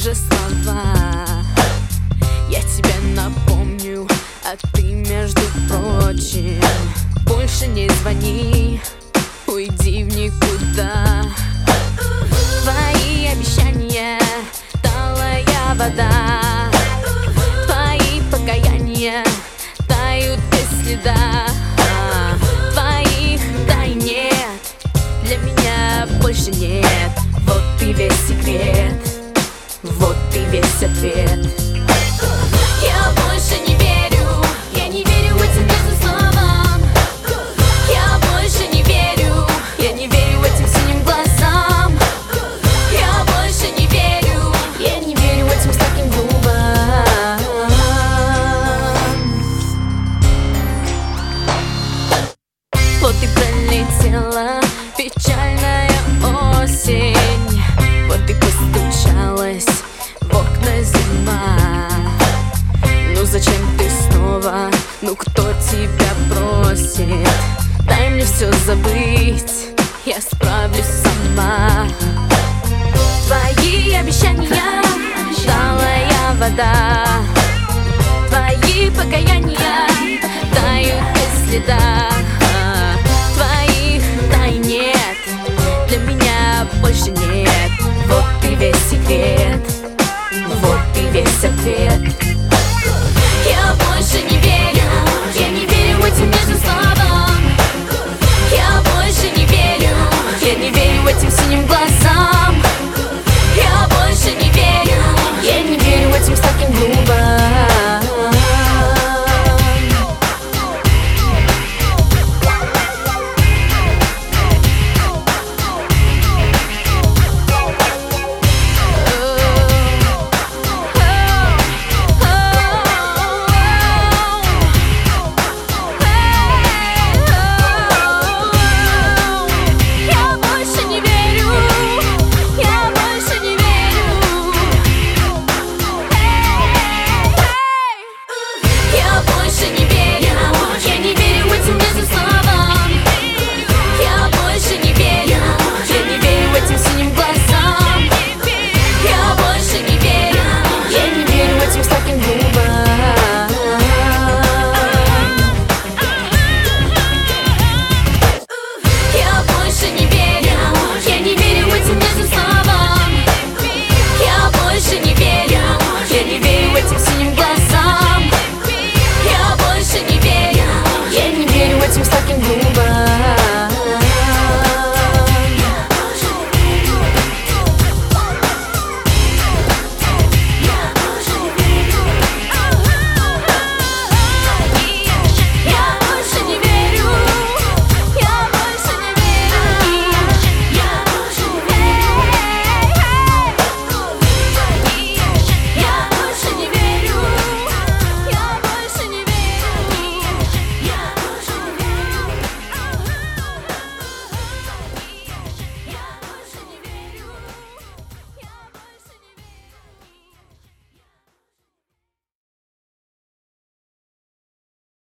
же слова. Я тебе напомню, а ты, между прочим, больше не звони, уйди в никуда. Твои обещания — талая вода, твои покаяния тают без следа. Твоих да и нет, для меня больше нет. Вот и весь секрет, вот и весь ответ. Я больше не верю, я не верю этим нежным словам. Я больше не верю, я не верю этим синим глазам. Я больше не верю, я не верю этим сладким губам. Вот и пролетела печальная осень, вот и постучалась в окна зима. Ну зачем ты снова? Ну кто тебя просит? Дай мне все забыть, я справлюсь сама. Твои обещания — талая вода, твои покаяния тают без следа.